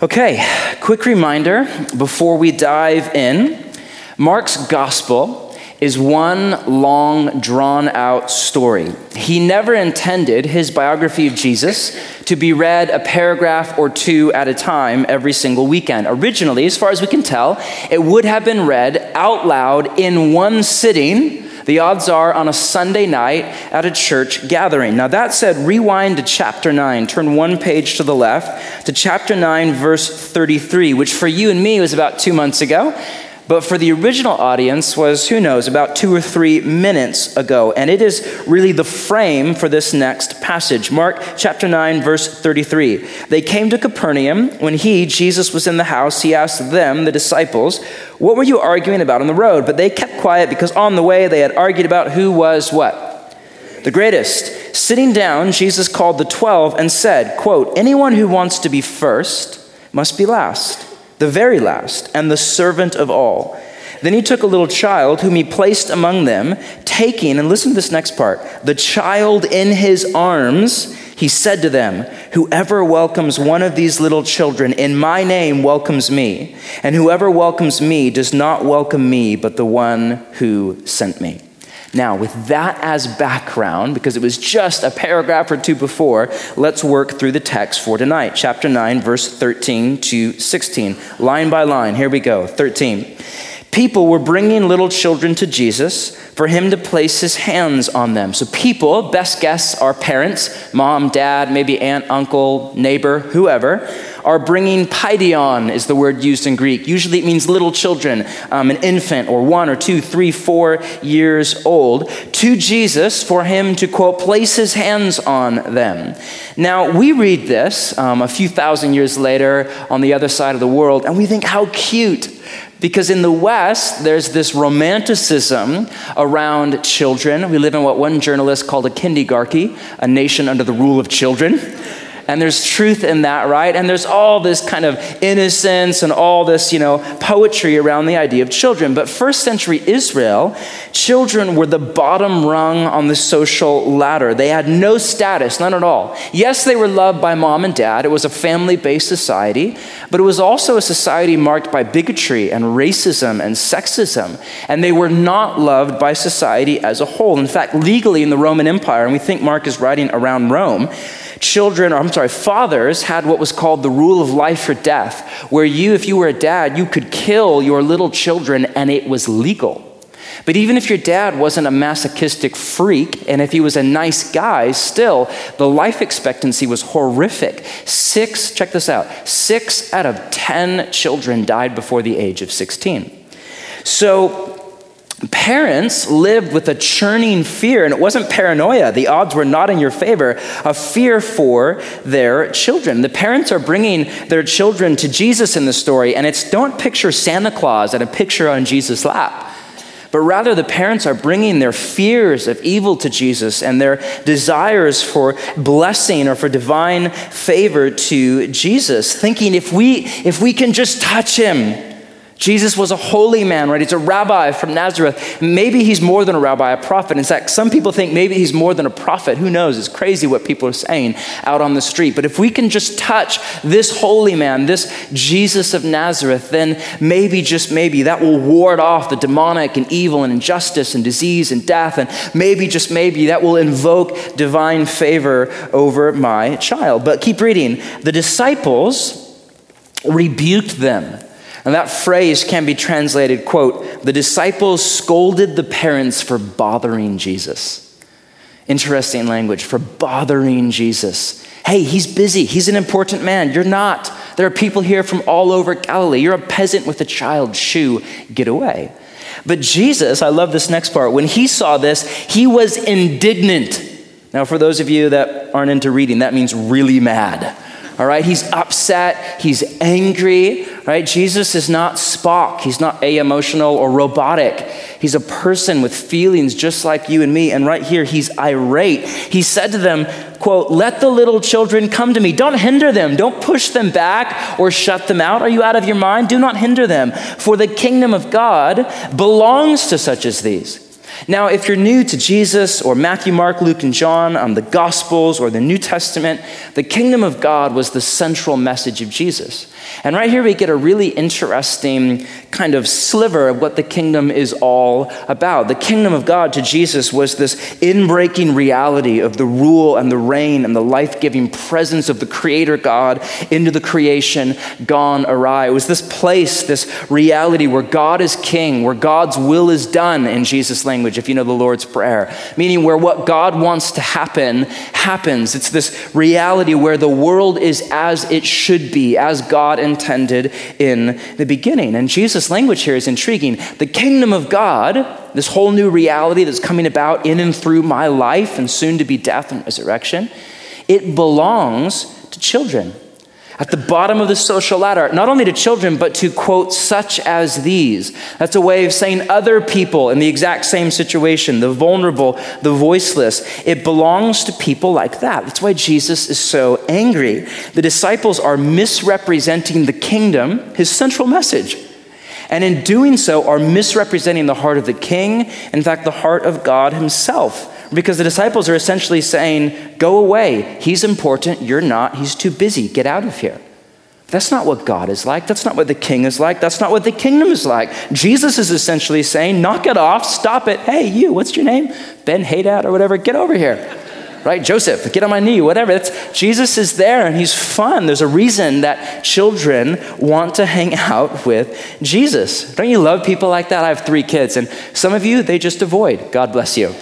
Okay, quick reminder before we dive in. Mark's gospel is one long, drawn-out story. He never intended his biography of Jesus to be read a paragraph or two at a time every single weekend. Originally, as far as we can tell, it would have been read out loud in one sitting. The odds are on a Sunday night at a church gathering. Now that said, rewind to chapter 9. Turn one page to the left to chapter 9, verse 33, which for you and me was about 2 months ago. But for the original audience was, who knows, about 2 or 3 minutes ago. And it is really the frame for this next passage. Mark chapter 9, verse 33. They came to Capernaum. When Jesus was in the house, he asked them, the disciples, "What were you arguing about on the road?" But they kept quiet because on the way they had argued about who was what? The greatest. Sitting down, Jesus called the 12 and said, quote, "Anyone who wants to be first must be last, the very last, and the servant of all." Then he took a little child whom he placed among them, taking, and listen to this next part, the child in his arms, he said to them, "Whoever welcomes one of these little children in my name welcomes me, and whoever welcomes me does not welcome me, but the one who sent me." Now, with that as background, because it was just a paragraph or two before, let's work through the text for tonight. Chapter 9, verse 13 to 16. Line by line, here we go. 13. People were bringing little children to Jesus for him to place his hands on them. So people, best guess, are parents, mom, dad, maybe aunt, uncle, neighbor, whoever, are bringing paidion is the word used in Greek. Usually it means little children, an infant or 1 or 2, 3, 4 years old, to Jesus for him to, quote, place his hands on them. Now, we read this a few thousand years later on the other side of the world, and we think, how cute. Because in the West, there's this romanticism around children. We live in what one journalist called a kindergarchy, a nation under the rule of children. And there's truth in that, right? And there's all this kind of innocence and all this, poetry around the idea of children. But first century Israel, children were the bottom rung on the social ladder. They had no status, none at all. Yes, they were loved by mom and dad. It was a family-based society, but it was also a society marked by bigotry and racism and sexism. And they were not loved by society as a whole. In fact, legally in the Roman Empire, and we think Mark is writing around Rome, fathers had what was called the rule of life or death, where if you were a dad, you could kill your little children and it was legal. But even if your dad wasn't a masochistic freak, and if he was a nice guy, still, the life expectancy was horrific. 6 out of 10 children died before the age of 16. So parents lived with a churning fear, and it wasn't paranoia. The odds were not in your favor, a fear for their children. The parents are bringing their children to Jesus in the story, and don't picture Santa Claus and a picture on Jesus' lap. But rather, the parents are bringing their fears of evil to Jesus and their desires for blessing or for divine favor to Jesus, thinking if we can just touch him. Jesus was a holy man, right? He's a rabbi from Nazareth. Maybe he's more than a rabbi, a prophet. In fact, some people think maybe he's more than a prophet. Who knows? It's crazy what people are saying out on the street. But if we can just touch this holy man, this Jesus of Nazareth, then maybe, just maybe, that will ward off the demonic and evil and injustice and disease and death. And maybe, just maybe, that will invoke divine favor over my child. But keep reading. The disciples rebuked them. And that phrase can be translated, quote, "The disciples scolded the parents for bothering Jesus." Interesting language, for bothering Jesus. Hey, he's busy. He's an important man. You're not. There are people here from all over Galilee. You're a peasant with a child's shoe. Get away. But Jesus, I love this next part, when he saw this, he was indignant. Now, for those of you that aren't into reading, that means really mad. All right, he's upset, he's angry, right? Jesus is not Spock. He's not emotional or robotic. He's a person with feelings just like you and me. And right here, he's irate. He said to them, quote, "Let the little children come to me. Don't hinder them. Don't push them back or shut them out. Are you out of your mind? Do not hinder them. For the kingdom of God belongs to such as these." Now, if you're new to Jesus or Matthew, Mark, Luke, and John, the Gospels or the New Testament, the kingdom of God was the central message of Jesus. And right here we get a really interesting kind of sliver of what the kingdom is all about. The kingdom of God to Jesus was this inbreaking reality of the rule and the reign and the life-giving presence of the Creator God into the creation gone awry. It was this place, this reality where God is king, where God's will is done in Jesus' language, if you know the Lord's Prayer, meaning where what God wants to happen, happens. It's this reality where the world is as it should be, as God intended in the beginning. And Jesus' language here is intriguing. The kingdom of God, this whole new reality that's coming about in and through my life and soon to be death and resurrection, it belongs to children. At the bottom of the social ladder, not only to children, but to, quote, such as these. That's a way of saying other people in the exact same situation, the vulnerable, the voiceless. It belongs to people like that. That's why Jesus is so angry. The disciples are misrepresenting the kingdom, his central message. And in doing so, are misrepresenting the heart of the king, in fact, the heart of God himself. Because the disciples are essentially saying, go away. He's important. You're not. He's too busy. Get out of here. That's not what God is like. That's not what the king is like. That's not what the kingdom is like. Jesus is essentially saying, knock it off. Stop it. Hey, you, what's your name? Ben Hadad or whatever. Get over here. Right? Joseph, get on my knee, whatever. Jesus is there and he's fun. There's a reason that children want to hang out with Jesus. Don't you love people like that? I have 3 kids and some of you, they just avoid. God bless you.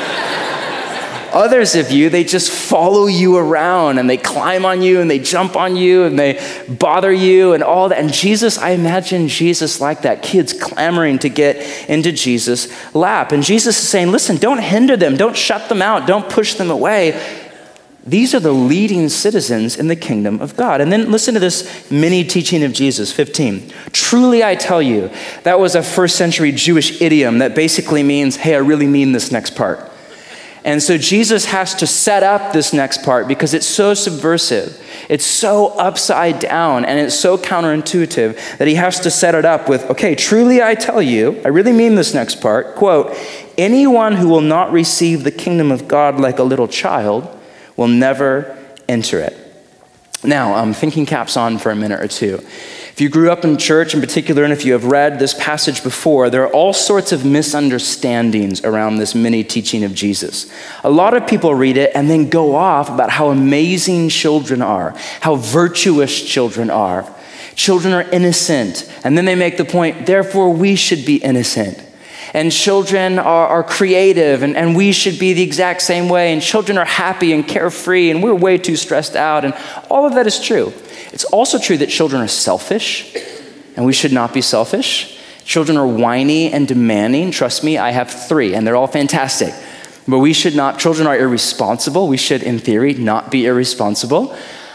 Others of you, they just follow you around and they climb on you and they jump on you and they bother you and all that. And Jesus, I imagine Jesus like that. Kids clamoring to get into Jesus' lap. And Jesus is saying, listen, don't hinder them. Don't shut them out. Don't push them away. These are the leading citizens in the kingdom of God. And then listen to this mini teaching of Jesus, 15. Truly I tell you, that was a first century Jewish idiom that basically means, hey, I really mean this next part. And so Jesus has to set up this next part because it's so subversive. It's so upside down and it's so counterintuitive that he has to set it up with, okay, truly I tell you, I really mean this next part, quote, anyone who will not receive the kingdom of God like a little child will never enter it. Now, thinking caps on for a minute or two. If you grew up in church in particular, and if you have read this passage before, there are all sorts of misunderstandings around this mini teaching of Jesus. A lot of people read it and then go off about how amazing children are, how virtuous children are. Children are innocent. And then they make the point, therefore we should be innocent. And children are creative, and we should be the exact same way. And children are happy and carefree, and we're way too stressed out. And all of that is true. It's also true that children are selfish, and we should not be selfish. Children are whiny and demanding. Trust me, I have 3, and they're all fantastic. But we should not. Children are irresponsible. We should, in theory, not be irresponsible.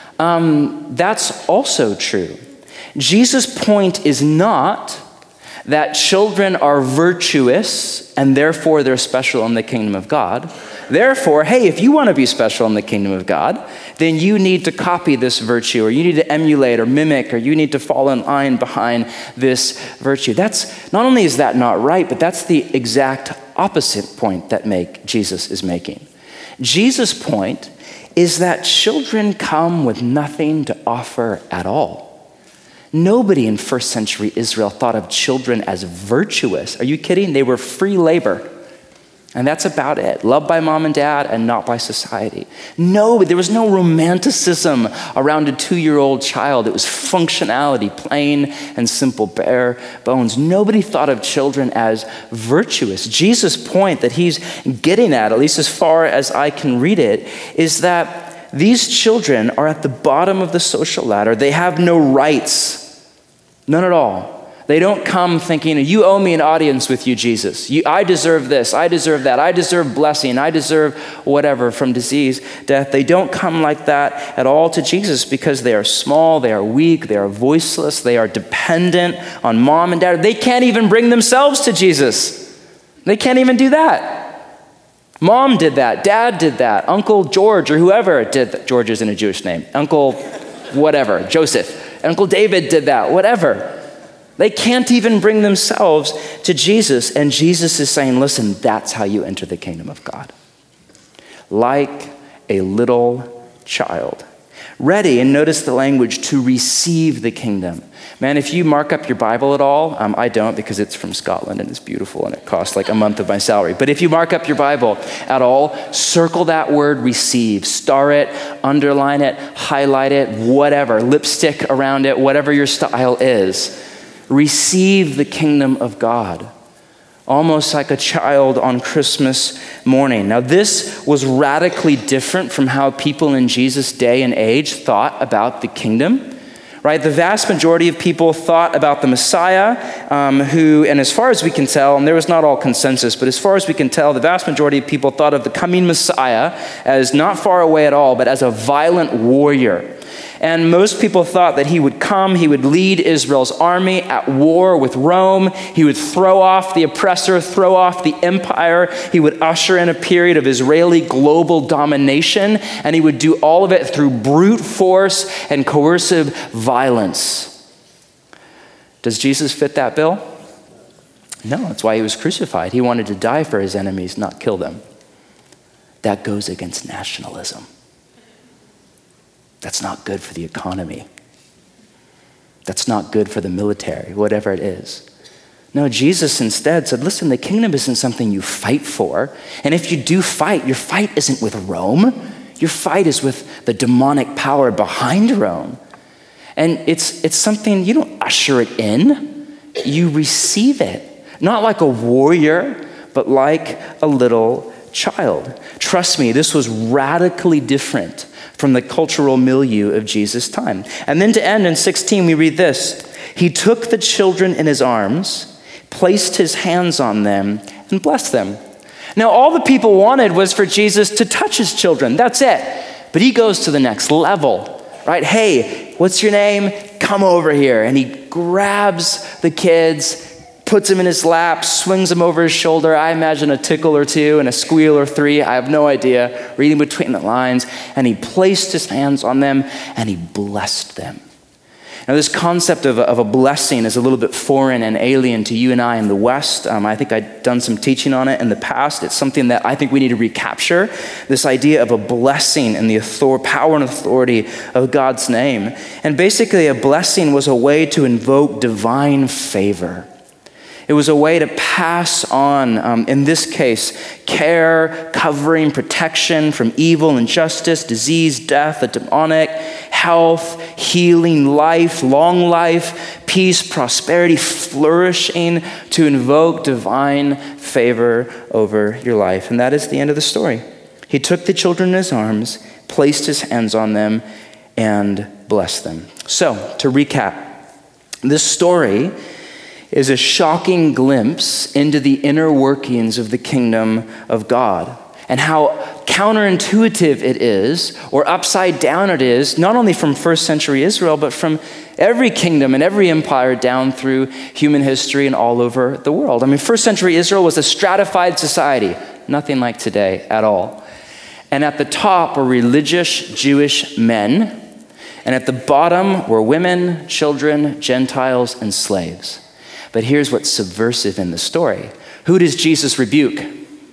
That's also true. Jesus' point is not that children are virtuous and therefore they're special in the kingdom of God. Therefore, hey, if you want to be special in the kingdom of God, then you need to copy this virtue, or you need to emulate or mimic, or you need to fall in line behind this virtue. That's not only is that not right, but that's the exact opposite point that Jesus is making. Jesus' point is that children come with nothing to offer at all. Nobody in first century Israel thought of children as virtuous. Are you kidding? They were free labor. And that's about it. Loved by mom and dad and not by society. No, there was no romanticism around a 2-year-old child. It was functionality, plain and simple, bare bones. Nobody thought of children as virtuous. Jesus' point that he's getting at least as far as I can read it, is that these children are at the bottom of the social ladder. They have no rights. None at all. They don't come thinking, you owe me an audience with you, Jesus. I deserve this. I deserve that. I deserve blessing. I deserve whatever from disease, death. They don't come like that at all to Jesus because they are small, they are weak, they are voiceless, they are dependent on mom and dad. They can't even bring themselves to Jesus. They can't even do that. Mom did that. Dad did that. Uncle George or whoever did that. George isn't a Jewish name. Uncle whatever, Joseph. Uncle David did that, whatever. They can't even bring themselves to Jesus. And Jesus is saying, listen, that's how you enter the kingdom of God. Like a little child. Ready, and notice the language, to receive the kingdom. Man, if you mark up your Bible at all, I don't because it's from Scotland and it's beautiful and it costs like a month of my salary. But if you mark up your Bible at all, circle that word receive. Star it, underline it, highlight it, whatever. Lipstick around it, whatever your style is. Receive the kingdom of God. Almost like a child on Christmas morning. Now, this was radically different from how people in Jesus' day and age thought about the kingdom, right? The vast majority of people thought about the Messiah, who, and as far as we can tell, and there was not all consensus, but as far as we can tell, the vast majority of people thought of the coming Messiah as not far away at all, but as a violent warrior. And most people thought that he would come, he would lead Israel's army at war with Rome, he would throw off the oppressor, throw off the empire, he would usher in a period of Israeli global domination, and he would do all of it through brute force and coercive violence. Does Jesus fit that bill? No, that's why he was crucified. He wanted to die for his enemies, not kill them. That goes against nationalism. That's not good for the economy. That's not good for the military, whatever it is. No, Jesus instead said, listen, the kingdom isn't something you fight for. And if you do fight, your fight isn't with Rome. Your fight is with the demonic power behind Rome. And it's something, you don't usher it in. You receive it. Not like a warrior, but like a little child. Trust me, this was radically different from the cultural milieu of Jesus' time. And then to end in 16, we read this. He took the children in his arms, placed his hands on them, and blessed them. Now, all the people wanted was for Jesus to touch his children. That's it. But he goes to the next level, right? Hey, what's your name? Come over here. And he grabs the kids, puts them in his lap, swings them over his shoulder. I imagine a tickle or two and a squeal or three. I have no idea, reading between the lines. And he placed his hands on them and he blessed them. Now, this concept of a blessing is a little bit foreign and alien to you and I in the West. I think I've done some teaching on it in the past. It's something that I think we need to recapture, this idea of a blessing and the power and authority of God's name. And basically, a blessing was a way to invoke divine favor. It was a way to pass on, in this case, care, covering, protection from evil, injustice, disease, death, the demonic, health, healing, life, long life, peace, prosperity, flourishing, to invoke divine favor over your life. And that is the end of the story. He took the children in his arms, placed his hands on them, and blessed them. So, to recap, this story is a shocking glimpse into the inner workings of the kingdom of God and how counterintuitive it is, or upside down it is, not only from first century Israel, but from every kingdom and every empire down through human history and all over the world. I mean, first century Israel was a stratified society, nothing like today at all. And at the top were religious Jewish men, and at the bottom were women, children, Gentiles, and slaves. But here's what's subversive in the story. Who does Jesus rebuke?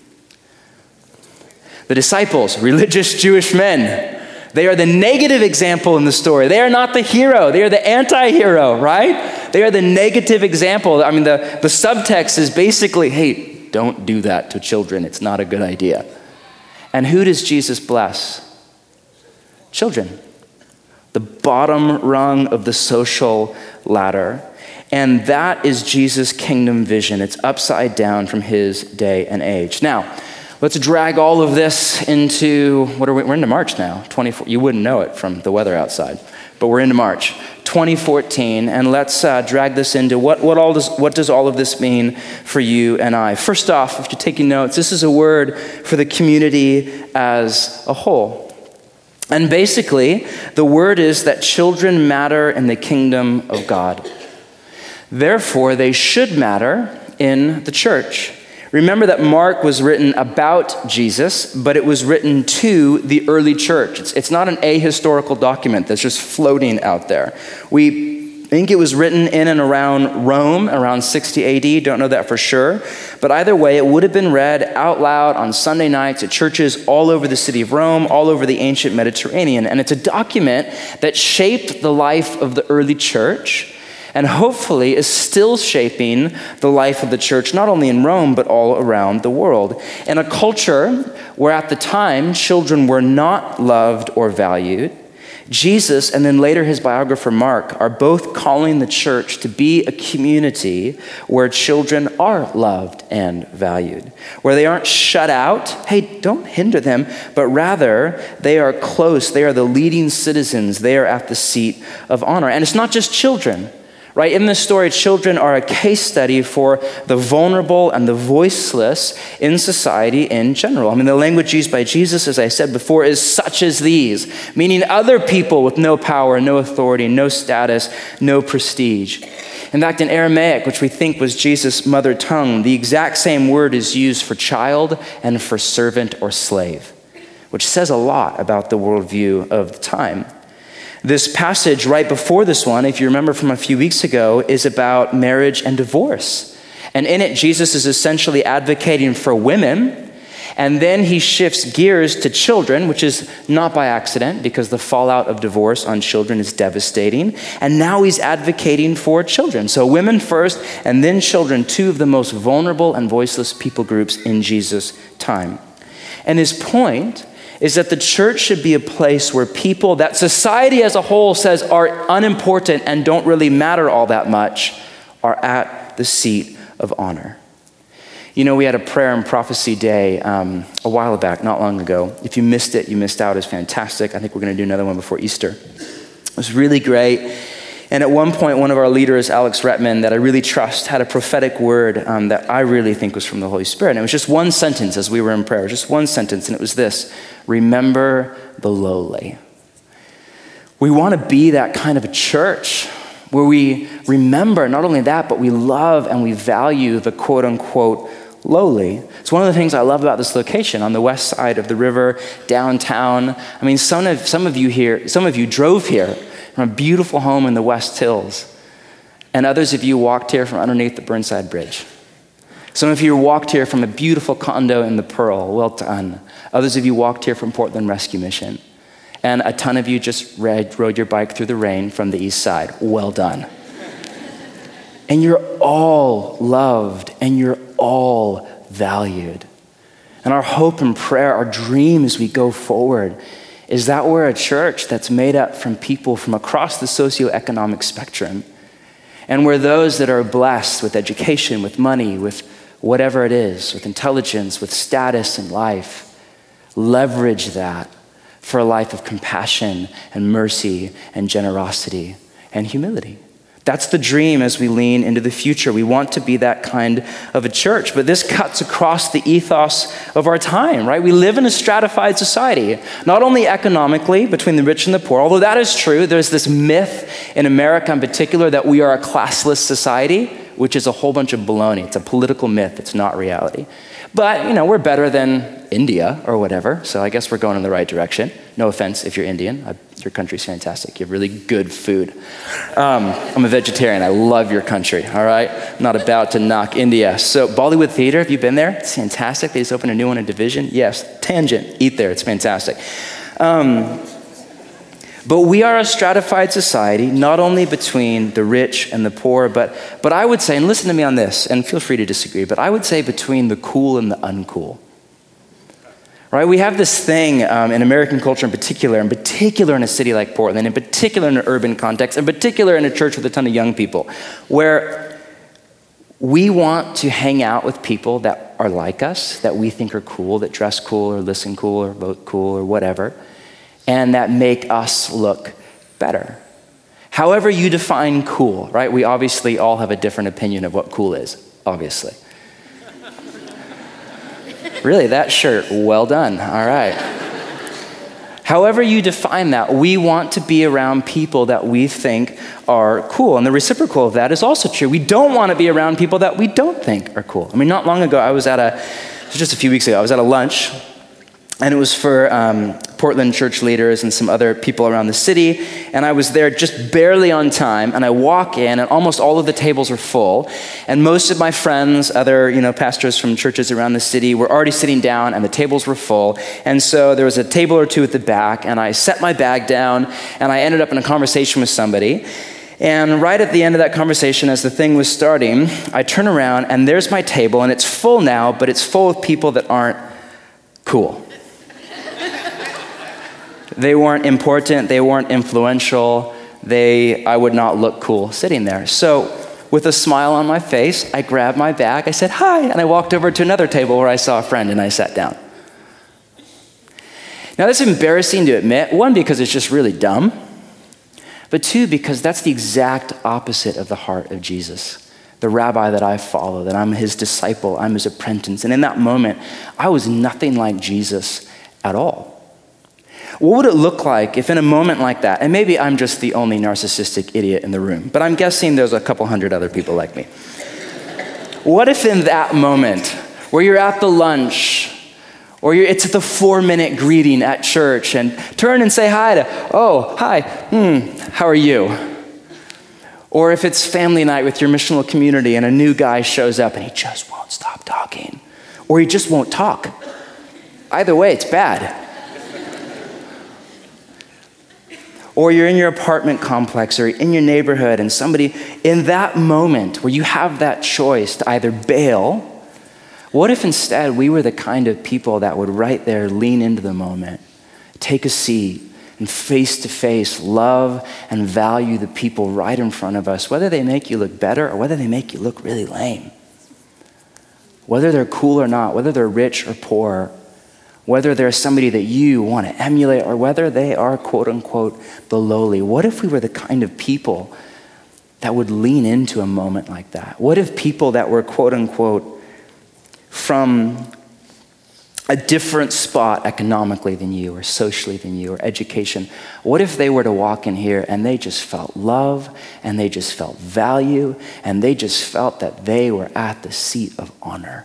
The disciples, religious Jewish men. They are the negative example in the story. They are not the hero. They are the anti-hero, right? They are the negative example. I mean, the subtext is basically, hey, don't do that to children. It's not a good idea. And who does Jesus bless? Children. The bottom rung of the social ladder. And that is Jesus' kingdom vision. It's upside down from his day and age. Now, let's drag all of this into, we're into March now. You wouldn't know it from the weather outside, but we're into March 2014, and let's drag this into what does all of this mean for you and I? First off, if you're taking notes, this is a word for the community as a whole. And basically, the word is that children matter in the kingdom of God. Therefore, they should matter in the church. Remember that Mark was written about Jesus, but it was written to the early church. It's not an ahistorical document that's just floating out there. We I think it was written in and around Rome, around 60 AD. Don't know that for sure. But either way, it would have been read out loud on Sunday nights at churches all over the city of Rome, all over the ancient Mediterranean. And it's a document that shaped the life of the early church and hopefully is still shaping the life of the church, not only in Rome, but all around the world. In a culture where at the time, children were not loved or valued, Jesus, and then later his biographer Mark, are both calling the church to be a community where children are loved and valued, where they aren't shut out. Hey, don't hinder them, but rather they are close. They are the leading citizens. They are at the seat of honor. And it's not just children. Right? In this story, children are a case study for the vulnerable and the voiceless in society in general. I mean, the language used by Jesus, as I said before, is such as these, meaning other people with no power, no authority, no status, no prestige. In fact, in Aramaic, which we think was Jesus' mother tongue, the exact same word is used for child and for servant or slave, which says a lot about the worldview of the time. This passage right before this one, if you remember from a few weeks ago, is about marriage and divorce. And in it, Jesus is essentially advocating for women, and then he shifts gears to children, which is not by accident because the fallout of divorce on children is devastating. And now he's advocating for children. So women first, and then children, two of the most vulnerable and voiceless people groups in Jesus' time. And his point is that the church should be a place where people that society as a whole says are unimportant and don't really matter all that much are at the seat of honor. You know, we had a prayer and prophecy day a while back, not long ago. If you missed it, you missed out. It's fantastic. I think we're going to do another one before Easter. It was really great. And at one point, one of our leaders, Alex Retman, that I really trust, had a prophetic word that I really think was from the Holy Spirit. And it was just one sentence as we were in prayer, just one sentence, and it was this: remember the lowly. We want to be that kind of a church where we remember not only that, but we love and we value the quote unquote lowly. It's one of the things I love about this location on the west side of the river, downtown. I mean, some of you drove here from a beautiful home in the West Hills, and others of you walked here from underneath the Burnside Bridge. Some of you walked here from a beautiful condo in the Pearl. Well done. Others of you walked here from Portland Rescue Mission. And a ton of you just rode your bike through the rain from the east side. Well done. And you're all loved and you're all valued. And our hope and prayer, our dream as we go forward, is that we're a church that's made up from people from across the socioeconomic spectrum. And we're those that are blessed with education, with money, with whatever it is, with intelligence, with status in life, leverage that for a life of compassion and mercy and generosity and humility. That's the dream as we lean into the future. We want to be that kind of a church, but this cuts across the ethos of our time, right? We live in a stratified society, not only economically between the rich and the poor, although that is true. There's this myth in America in particular that we are a classless society, which is a whole bunch of baloney. It's a political myth. It's not reality. But, we're better than India or whatever, so I guess we're going in the right direction. No offense if you're Indian. Your country's fantastic. You have really good food. I'm a vegetarian. I love your country, all right? I'm not about to knock India. So Bollywood Theater, have you been there? It's fantastic. They just opened a new one in Division. Yes, tangent. Eat there. It's fantastic. But we are a stratified society, not only between the rich and the poor, but I would say, and listen to me on this, and feel free to disagree, but I would say between the cool and the uncool. Right? We have this thing in American culture in particular in a city like Portland, in particular in an urban context, in particular in a church with a ton of young people, where we want to hang out with people that are like us, that we think are cool, that dress cool or listen cool or vote cool or whatever, and that make us look better. However you define cool, right? We obviously all have a different opinion of what cool is, obviously. Really, that shirt, well done, all right. However you define that, we want to be around people that we think are cool. And the reciprocal of that is also true. We don't want to be around people that we don't think are cool. I mean, not long ago, just a few weeks ago, I was at a lunch And it was for Portland church leaders and some other people around the city. And I was there just barely on time. And I walk in, and almost all of the tables are full. And most of my friends, other pastors from churches around the city, were already sitting down, and the tables were full. And so there was a table or two at the back, and I set my bag down, and I ended up in a conversation with somebody. And right at the end of that conversation, as the thing was starting, I turn around, and there's my table, and it's full now, but it's full of people that aren't cool. They weren't important, they weren't influential, I would not look cool sitting there. So with a smile on my face, I grabbed my bag, I said, "Hi," and I walked over to another table where I saw a friend, and I sat down. Now that's embarrassing to admit, one, because it's just really dumb, but two, because that's the exact opposite of the heart of Jesus, the rabbi that I follow, that I'm his disciple, I'm his apprentice. And in that moment, I was nothing like Jesus at all. What would it look like if in a moment like that, and maybe I'm just the only narcissistic idiot in the room, but I'm guessing there's a couple hundred other people like me. What if in that moment, where you're at the lunch, or it's the 4-minute greeting at church, and turn and say hi to, "Oh, hi, how are you?" Or if it's family night with your missional community and a new guy shows up and he just won't stop talking, or he just won't talk. Either way, it's bad. Or you're in your apartment complex or in your neighborhood, and somebody, in that moment where you have that choice to either bail, what if instead we were the kind of people that would right there lean into the moment, take a seat, and face to face love and value the people right in front of us, whether they make you look better or whether they make you look really lame, whether they're cool or not, whether they're rich or poor, whether they're somebody that you want to emulate or whether they are, quote unquote, the lowly. What if we were the kind of people that would lean into a moment like that? What if people that were, quote unquote, from a different spot economically than you or socially than you or education, what if they were to walk in here and they just felt love and they just felt value and they just felt that they were at the seat of honor?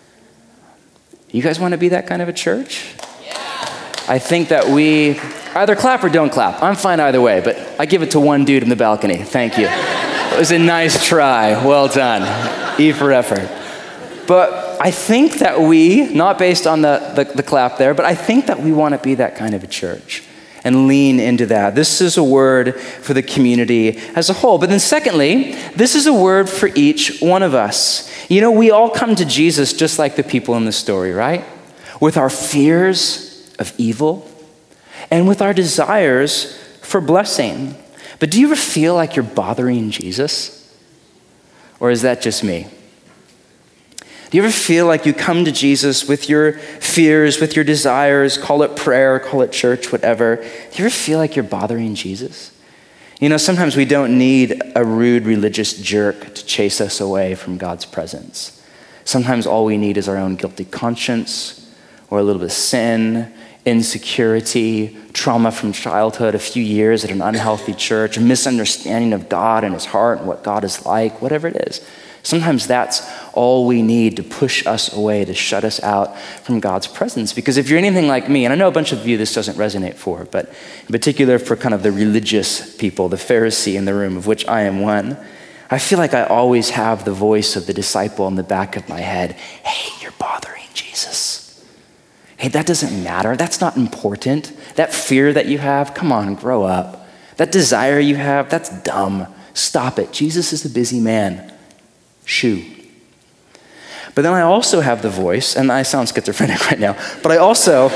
You guys want to be that kind of a church? Yeah. I think that we either clap or don't clap. I'm fine either way, but I give it to one dude in the balcony. Thank you. It was a nice try. Well done. E for effort. But I think that we, not based on the clap there, but I think that we want to be that kind of a church and lean into that. This is a word for the community as a whole. But then secondly, this is a word for each one of us. We all come to Jesus just like the people in the story, right? With our fears of evil and with our desires for blessing. But do you ever feel like you're bothering Jesus? Or is that just me? Do you ever feel like you come to Jesus with your fears, with your desires, call it prayer, call it church, whatever? Do you ever feel like you're bothering Jesus? Sometimes we don't need a rude religious jerk to chase us away from God's presence. Sometimes all we need is our own guilty conscience or a little bit of sin, insecurity, trauma from childhood, a few years at an unhealthy church, a misunderstanding of God and his heart and what God is like, whatever it is. Sometimes that's all we need to push us away, to shut us out from God's presence. Because if you're anything like me, and I know a bunch of you this doesn't resonate for, but in particular for kind of the religious people, the Pharisee in the room, of which I am one, I feel like I always have the voice of the disciple in the back of my head. Hey, you're bothering Jesus. Hey, that doesn't matter. That's not important. That fear that you have, come on, grow up. That desire you have, that's dumb. Stop it. Jesus is a busy man. Shoo. But then I also have the voice, and I sound schizophrenic right now, but I also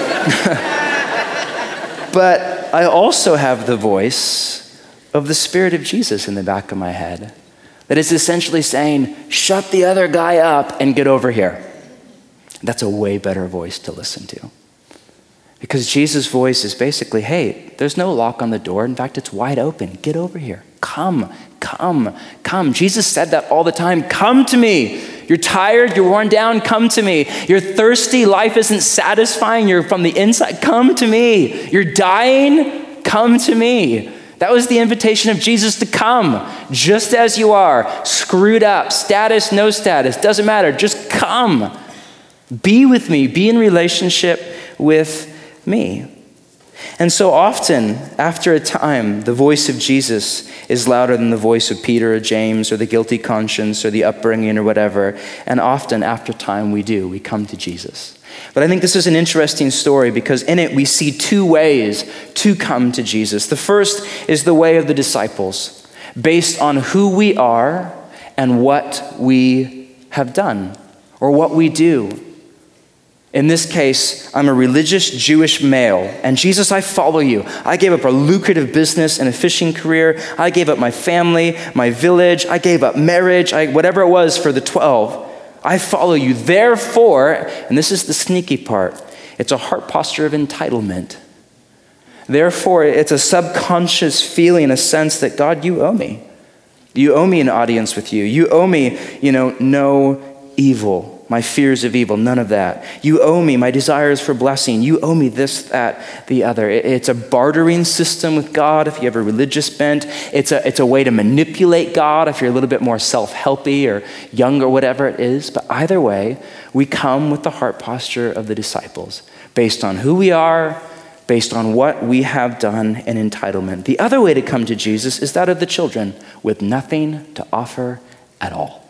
have the voice of the Spirit of Jesus in the back of my head that is essentially saying, shut the other guy up and get over here. That's a way better voice to listen to. Because Jesus' voice is basically, hey, there's no lock on the door. In fact, it's wide open. Get over here. Come. Jesus said that all the time. Come to me. You're tired, you're worn down, come to me. You're thirsty, life isn't satisfying, you're from the inside, come to me. You're dying, come to me. That was the invitation of Jesus to come, just as you are, screwed up, status, no status, doesn't matter, just come. Be with me, be in relationship with me. And so often, after a time, the voice of Jesus is louder than the voice of Peter or James or the guilty conscience or the upbringing or whatever. And often, after time, we come to Jesus. But I think this is an interesting story because in it we see two ways to come to Jesus. The first is the way of the disciples, based on who we are and what we have done or what we do. In this case, I'm a religious Jewish male, and Jesus, I follow you. I gave up a lucrative business and a fishing career. I gave up my family, my village. I gave up marriage, whatever it was for the 12. I follow you. Therefore, and this is the sneaky part, it's a heart posture of entitlement. Therefore, it's a subconscious feeling, a sense that, God, you owe me. You owe me an audience with you. You owe me, no evil. My fears of evil, none of that. You owe me my desires for blessing. You owe me this, that, the other. It's a bartering system with God if you have a religious bent. It's a way to manipulate God if you're a little bit more self-helpy or young or whatever it is. But either way, we come with the heart posture of the disciples, based on who we are, based on what we have done in entitlement. The other way to come to Jesus is that of the children, with nothing to offer at all.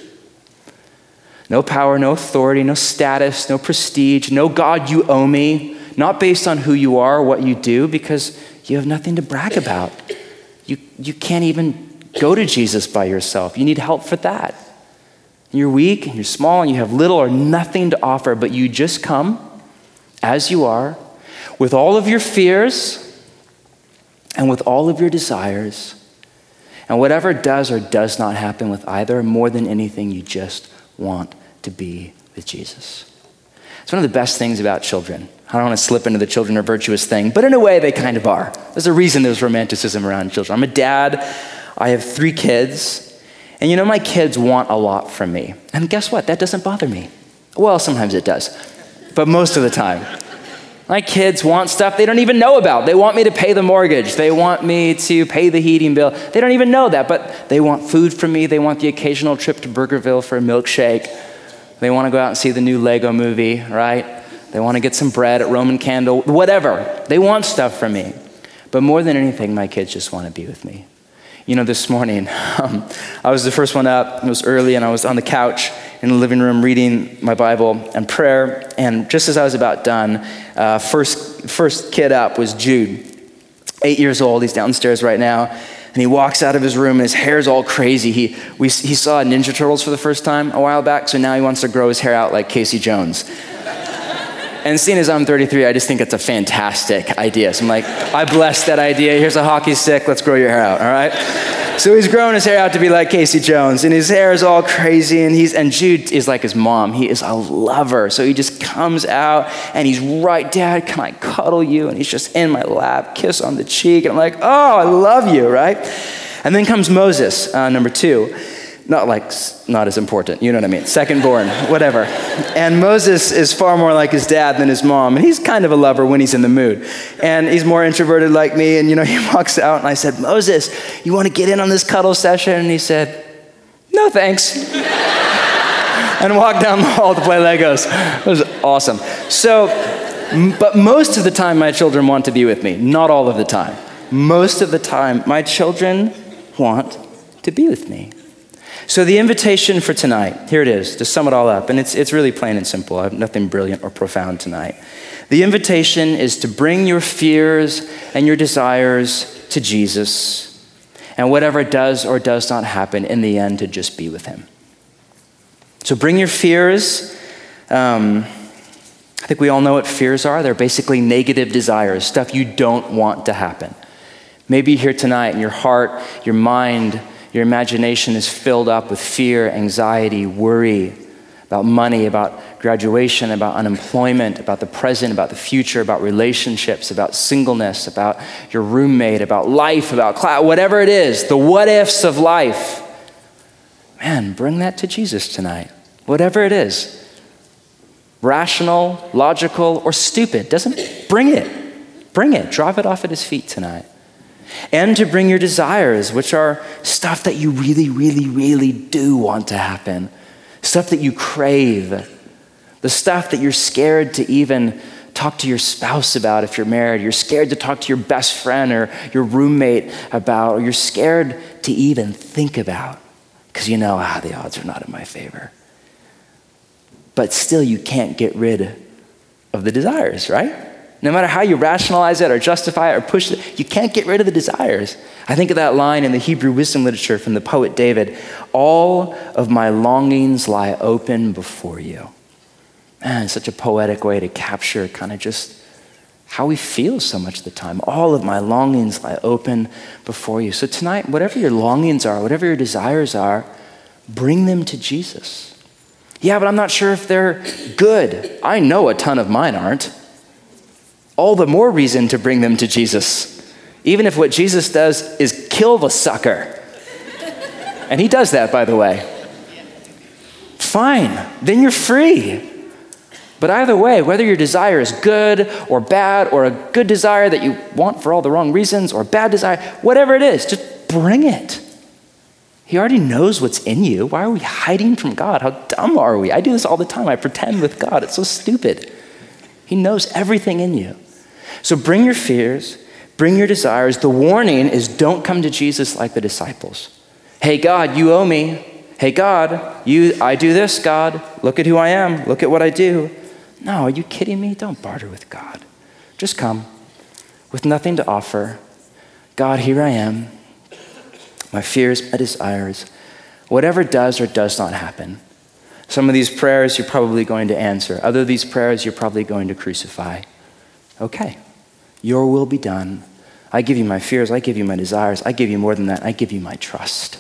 No power, no authority, no status, no prestige, no God, you owe me, not based on who you are or what you do, because you have nothing to brag about. You can't even go to Jesus by yourself. You need help for that. You're weak and you're small and you have little or nothing to offer, but you just come as you are with all of your fears and with all of your desires. And whatever does or does not happen with either, more than anything, you just want to be with Jesus. It's one of the best things about children. I don't want to slip into the children are virtuous thing, but in a way they kind of are. There's a reason there's romanticism around children. I'm a dad. I have 3 kids. And my kids want a lot from me. And guess what? That doesn't bother me. Well, sometimes it does. But most of the time. My kids want stuff they don't even know about. They want me to pay the mortgage. They want me to pay the heating bill. They don't even know that, but they want food from me. They want the occasional trip to Burgerville for a milkshake. They want to go out and see the new Lego movie, right? They want to get some bread at Roman Candle, whatever. They want stuff from me. But more than anything, my kids just want to be with me. This morning, I was the first one up. It was early, and I was on the couch in the living room reading my Bible and prayer. And just as I was about done, first kid up was Jude, 8 years old. He's downstairs right now. And he walks out of his room, and his hair's all crazy. He saw Ninja Turtles for the first time a while back, so now he wants to grow his hair out like Casey Jones. And seeing as I'm 33, I just think it's a fantastic idea. So I'm like, I bless that idea. Here's a hockey stick. Let's grow your hair out, all right? So he's growing his hair out to be like Casey Jones, and his hair is all crazy, and Jude is like his mom. He is a lover. So he just comes out, and he's right, Dad, can I cuddle you? And he's just in my lap, kiss on the cheek, and I'm like, oh, I love you, right? And then comes Moses, number 2. Not as important, you know what I mean? Second born, whatever. And Moses is far more like his dad than his mom. And he's kind of a lover when he's in the mood. And he's more introverted like me. And he walks out and I said, Moses, you want to get in on this cuddle session? And he said, no, thanks. And walked down the hall to play Legos. It was awesome. But most of the time my children want to be with me. Not all of the time. Most of the time my children want to be with me. So the invitation for tonight, here it is, to sum it all up, and it's really plain and simple. I have nothing brilliant or profound tonight. The invitation is to bring your fears and your desires to Jesus, and whatever does or does not happen, in the end, to just be with him. So bring your fears. I think we all know what fears are. They're basically negative desires, stuff you don't want to happen. Maybe you're here tonight and your heart, your mind, your imagination is filled up with fear, anxiety, worry about money, about graduation, about unemployment, about the present, about the future, about relationships, about singleness, about your roommate, about life, about class, whatever it is, the what ifs of life. Man, bring that to Jesus tonight. Whatever it is. Rational, logical, or stupid. Bring it. Bring it. Drop it off at his feet tonight. And to bring your desires, which are stuff that you really, really, really do want to happen. Stuff that you crave. The stuff that you're scared to even talk to your spouse about if you're married. You're scared to talk to your best friend or your roommate about, or you're scared to even think about because you know, the odds are not in my favor. But still, you can't get rid of the desires, right? No matter how you rationalize it or justify it or push it, you can't get rid of the desires. I think of that line in the Hebrew wisdom literature from the poet David, all of my longings lie open before you. Man, it's such a poetic way to capture kind of just how we feel so much of the time. All of my longings lie open before you. So tonight, whatever your longings are, whatever your desires are, bring them to Jesus. Yeah, but I'm not sure if they're good. I know a ton of mine aren't. All the more reason to bring them to Jesus. Even if what Jesus does is kill the sucker. And he does that, by the way. Fine, then you're free. But either way, whether your desire is good or bad, or a good desire that you want for all the wrong reasons, or a bad desire, whatever it is, just bring it. He already knows what's in you. Why are we hiding from God? How dumb are we? I do this all the time. I pretend with God. It's so stupid. He knows everything in you. So bring your fears, bring your desires. The warning is don't come to Jesus like the disciples. Hey, God, you owe me. Hey, God, I do this, God. Look at who I am. Look at what I do. No, are you kidding me? Don't barter with God. Just come with nothing to offer. God, here I am. My fears, my desires, whatever does or does not happen. Some of these prayers you're probably going to answer. Other of these prayers you're probably going to crucify. Okay, your will be done. I give you my fears. I give you my desires. I give you more than that. I give you my trust.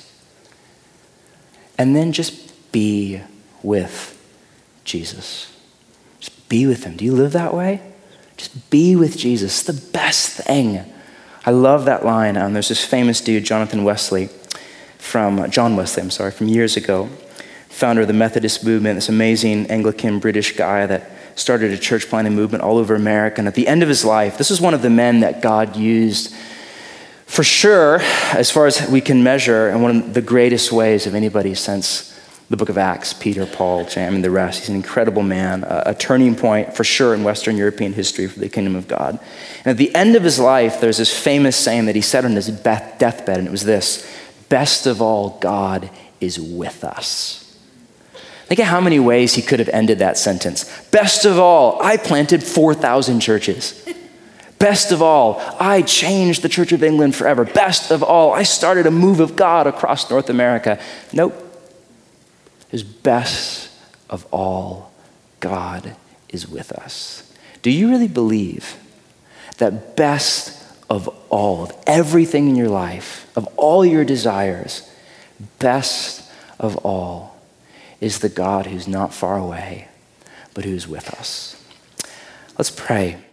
And then just be with Jesus. Just be with him. Do you live that way? Just be with Jesus. The best thing. I love that line. There's this famous dude, John Wesley, from years ago, founder of the Methodist movement, this amazing Anglican British guy that started a church planting movement all over America. And at the end of his life, this is one of the men that God used for sure, as far as we can measure, in one of the greatest ways of anybody since the book of Acts, Peter, Paul, James, and the rest. He's an incredible man, a turning point for sure in Western European history for the kingdom of God. And at the end of his life, there's this famous saying that he said on his deathbed, and it was this: best of all, God is with us. Think of how many ways he could have ended that sentence. Best of all, I planted 4,000 churches. Best of all, I changed the Church of England forever. Best of all, I started a move of God across North America. Nope. Is best of all, God is with us. Do you really believe that best of all, of everything in your life, of all your desires, best of all is the God who's not far away, but who's with us? Let's pray.